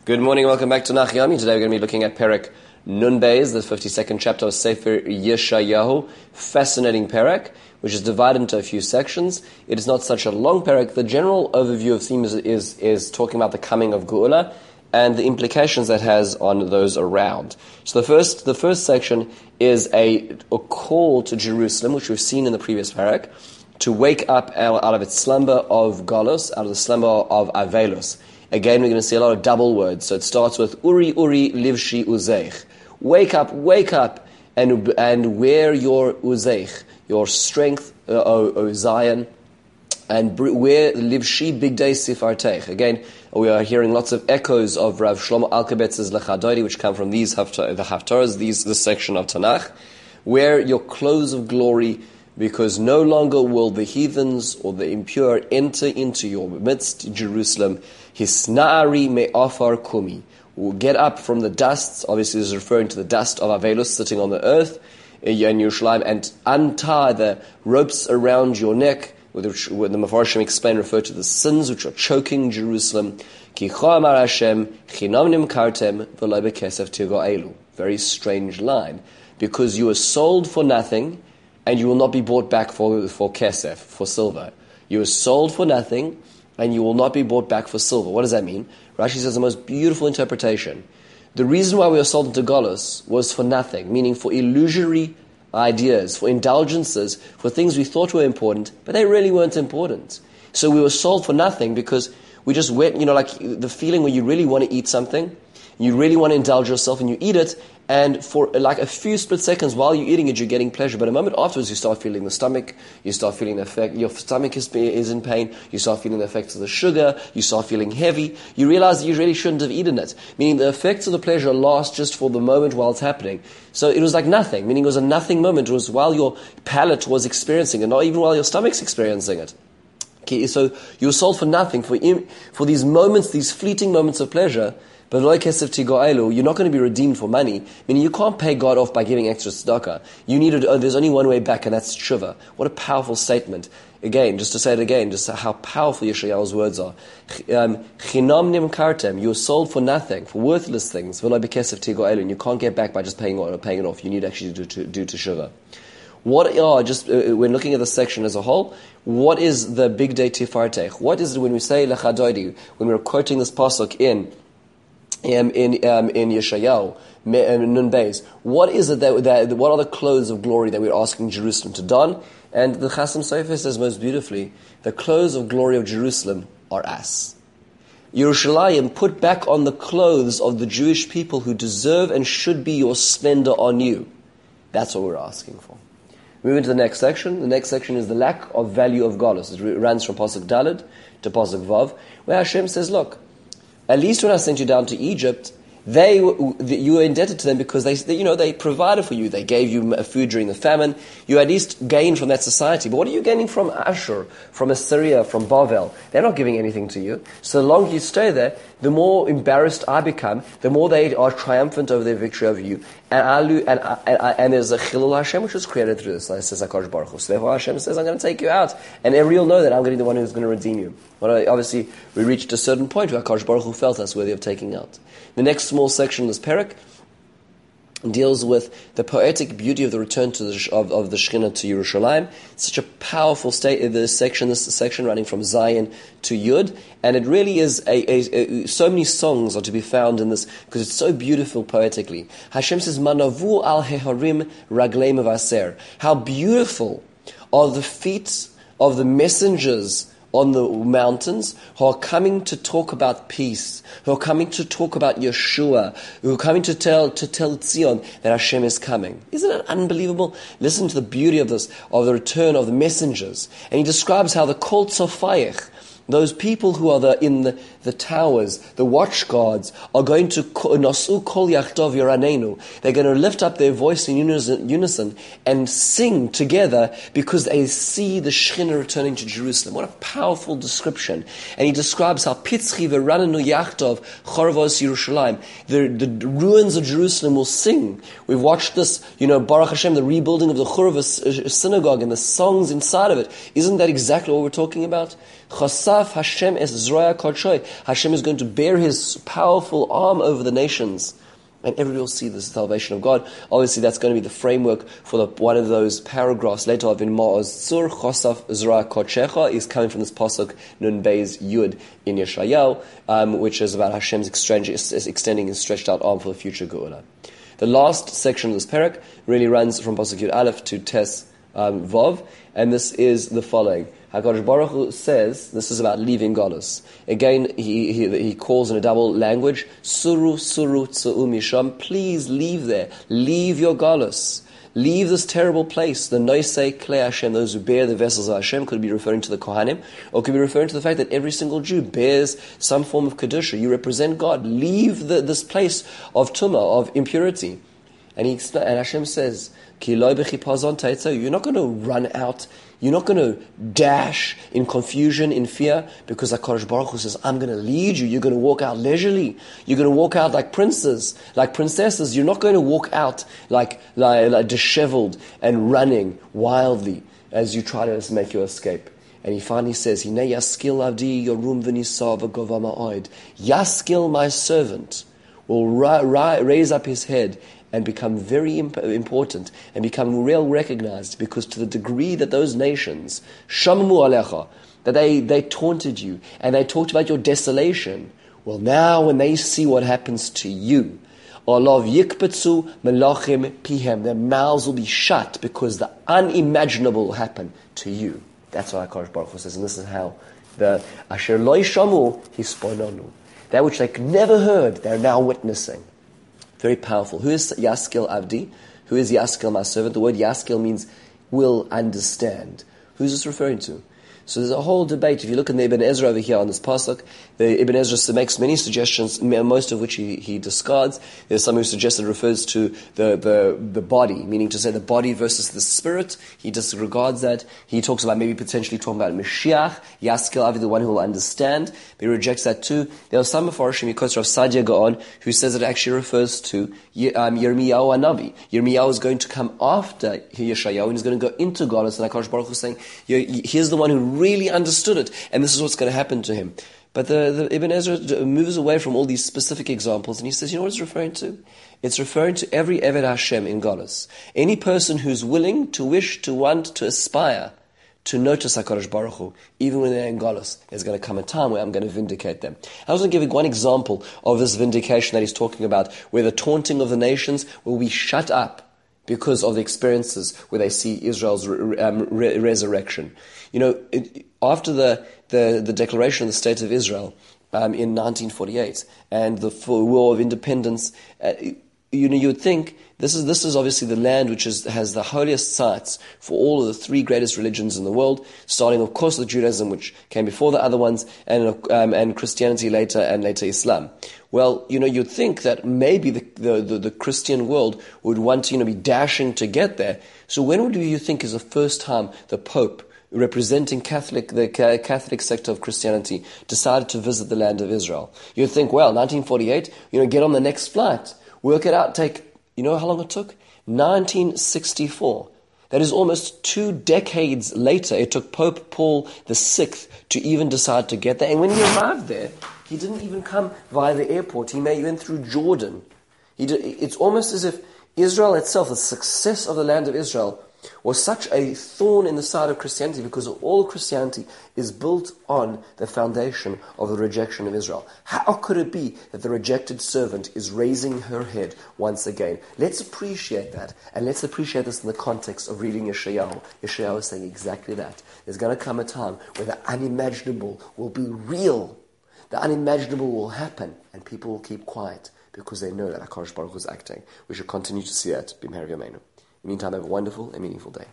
Good morning, welcome back to Nach Yomi. Today we're going to be looking at Perek Nun Beis, the 52nd chapter of Sefer Yeshayahu. Fascinating Perek, which is divided into a few sections. It is not such a long Perek. The general overview of themes is talking about the coming of Geula and the implications that has on those around. So the first section is a call to Jerusalem, which we've seen in the previous Perek, to wake up out of its slumber of Galus, out of the slumber of Avelus. Again, we're going to see a lot of double words. So it starts with Uri, Uri, Livshi, Uzeich. Wake up, and wear your Uzeich, your strength, O Zion, and wear Livshi, Bigdei Sifarteich. Again, we are hearing lots of echoes of Rav Shlomo Alkabetz's Lechadodi, which come from the Haftarahs, this section of Tanakh. Wear your clothes of glory, because no longer will the heathens or the impure enter into your midst, Jerusalem. Hisna'ari me'afar kumi. Will get up from the dust. Obviously, this is referring to the dust of Avelus sitting on the earth in Yerushalayim, and untie the ropes around your neck, which the Mefarshim explain refer to the sins which are choking Jerusalem. Ki cha'amar Hashem chinam nimkartem v'lo bekesef tirgo'elu. Very strange line, because you were sold for nothing, and you will not be bought back for kesef, for silver. You were sold for nothing, and you will not be bought back for silver. What does that mean? Rashi says the most beautiful interpretation. The reason why we were sold into Galus was for nothing, meaning for illusory ideas, for indulgences, for things we thought were important, but they really weren't important. So we were sold for nothing because we just went, like the feeling where you really want to eat something, you really want to indulge yourself, and you eat it, and for like a few split seconds while you're eating it, you're getting pleasure. But a moment afterwards, you start feeling the stomach, you start feeling the effect, your stomach is in pain, you start feeling the effects of the sugar, you start feeling heavy, you realize that you really shouldn't have eaten it. Meaning the effects of the pleasure last just for the moment while it's happening. So it was like nothing, meaning it was a nothing moment. It was while your palate was experiencing it, not even while your stomach's experiencing it. Okay, so you were sold for nothing, for these moments, these fleeting moments of pleasure. But you're not going to be redeemed for money. Meaning you can't pay God off by giving extra tzedakah. You need to. There's only one way back, and that's tshuva. What a powerful statement. Again, just to say it again, just how powerful Yeshayahu's words are. Chinam nimkartem. You're sold for nothing, for worthless things. And you can't get back by just paying it off. You need actually to do teshuva. When looking at the section as a whole, what is the big day tifartech? What is it when we say lechadodi, when we're quoting this pasuk in Yeshayahu, Nun Beis? What is it what are the clothes of glory that we're asking Jerusalem to don? And the Chasam Sofer says most beautifully, the clothes of glory of Jerusalem are us. Yerushalayim, put back on the clothes of the Jewish people who deserve and should be your splendor on you. That's what we're asking for. Moving to the next section. The next section is the lack of value of Galus. It runs from Pasuk Daled to Pasuk Vav, where Hashem says, look, at least when I sent you down to Egypt, you were indebted to them because they provided for you. They gave you food during the famine. You at least gained from that society. But what are you gaining from Ashur, from Assyria, from Bavel? They're not giving anything to you. So the longer you stay there, the more embarrassed I become, the more they are triumphant over their victory over you. And there's a Chilul Hashem which was created through this, says HaKadosh Baruch Hu. So therefore Hashem says, I'm going to take you out. And everyone will know that I'm going to be the one who's going to redeem you. But obviously, we reached a certain point where HaKadosh Baruch Hu felt us worthy of taking out. The next small section of this Perek deals with the poetic beauty of the return of the Shekhinah to Yerushalayim. It's such a powerful this section running from Zion to Yud, and it really is so many songs are to be found in this because it's so beautiful poetically. Hashem says, "Manavu al heharim raglei mevaser." How beautiful are the feet of the messengers on the mountains who are coming to talk about peace, who are coming to talk about Yeshua, who are coming to tell Tzion that Hashem is coming. Isn't it unbelievable? Listen to the beauty of this, of the return of the messengers. And he describes how the Kol Tzofayich, those people who are in the towers, the watch guards, are going to Nasu Kol Yachtov Yoranenu. They're going to lift up their voice in unison and sing together because they see the Shekhinah returning to Jerusalem. What a powerful description. And he describes how Pitzchi V'ranenu Yachtov Chorvos Yerushalayim. The ruins of Jerusalem will sing. We've watched this, Baruch Hashem, the rebuilding of the Chorvos synagogue and the songs inside of it. Isn't that exactly what we're talking about? Chasaf Hashem es zroya kodshoy. Hashem is going to bear His powerful arm over the nations. And everybody will see the salvation of God. Obviously, that's going to be the framework for one of those paragraphs later of in Ma'oz Tzur, Chosaf Zra Kodshecha, is coming from this pasuk Nun Beis Yud in Yeshayahu, which is about Hashem's extending His stretched out arm for the future Geula. The last section of this parak really runs from pasuk Yud Aleph to Tes Vav, and this is the following. HaKadosh Baruch Hu says, this is about leaving Galus. Again, he calls in a double language, Suru Tzu'u Misham, please leave there. Leave your Galus. Leave this terrible place. The Noisei Klei Hashem, those who bear the vessels of Hashem, could be referring to the Kohanim, or could be referring to the fact that every single Jew bears some form of Kedusha. You represent God. Leave this place of Tumah, of impurity. And Hashem says, Ki lo b'chipazon taitzo, you're not going to run out. You're not going to dash in confusion, in fear, because HaKadosh Baruch Hu says, I'm going to lead you. You're going to walk out leisurely. You're going to walk out like princes, like princesses. You're not going to walk out like disheveled and running wildly as you try to make your escape. And he finally says, Hinei yaskil avdi yorum v'nisa v'gova ma'od. Yaskil, my servant, will raise up his head and become very important and become real recognized, because to the degree that those nations, shamamu alecha, that they taunted you and they talked about your desolation, well, now when they see what happens to you, olav yikpetzu melachim pihem, their mouths will be shut because the unimaginable will happen to you. That's what HaKadosh Baruch Hu says, and this is how the asher lo yishamu hispononu, that which they never heard, they're now witnessing. Very powerful. Who is Yaskil Avdi? Who is Yaskil, my servant? The word Yaskil means will understand. Who's this referring to? So there's a whole debate. If you look in the Ibn Ezra over here on this pasuk, the Ibn Ezra makes many suggestions, most of which he discards. There's some who suggest it refers to the body, meaning to say the body versus the spirit. He disregards that. He talks about maybe potentially talking about Mashiach, Yaskil Avi, the one who will understand. But he rejects that too. There are some Mefarshim, because of Sadia Gaon, who says it actually refers to Yirmiyahu Anavi. Yirmiyahu is going to come after Yeshayahu, and he's going to go into Galus, and HaKadosh Baruch Hu is saying, here's the one who really understood it, and this is what's going to happen to him. But the Ibn Ezra moves away from all these specific examples, and he says, you know what it's referring to? It's referring to every Eved Hashem in Galus. Any person who's willing to wish, to want, to aspire to notice HaKadosh Baruch Hu, even when they're in Galus, there's going to come a time where I'm going to vindicate them. I was going to give one example of this vindication that he's talking about, where the taunting of the nations will be shut up because of the experiences where they see Israel's resurrection. You know, after the declaration of the State of Israel in 1948 and the War of Independence, you would think this is obviously the land which has the holiest sites for all of the three greatest religions in the world, starting, of course, with Judaism, which came before the other ones, and Christianity later, and later Islam. Well, you'd think that maybe the Christian world would want to, be dashing to get there. So when do you think is the first time the Pope, representing the Catholic sector of Christianity, decided to visit the land of Israel? You'd think, well, 1948, get on the next flight, work it out, you know how long it took? 1964. That is almost 2 decades later. It took Pope Paul VI to even decide to get there. And when he arrived there, he didn't even come via the airport. He went through Jordan. It's almost as if Israel itself, the success of the land of Israel, was such a thorn in the side of Christianity, because all of Christianity is built on the foundation of the rejection of Israel. How could it be that the rejected servant is raising her head once again? Let's appreciate that, and let's appreciate this in the context of reading Yeshayahu. Yeshayahu is saying exactly that. There's going to come a time where the unimaginable will be real. The unimaginable will happen, and people will keep quiet because they know that HaKadosh Baruch Hu is acting. We should continue to see that. B'mehera b'yameinu. In the meantime, have a wonderful and meaningful day.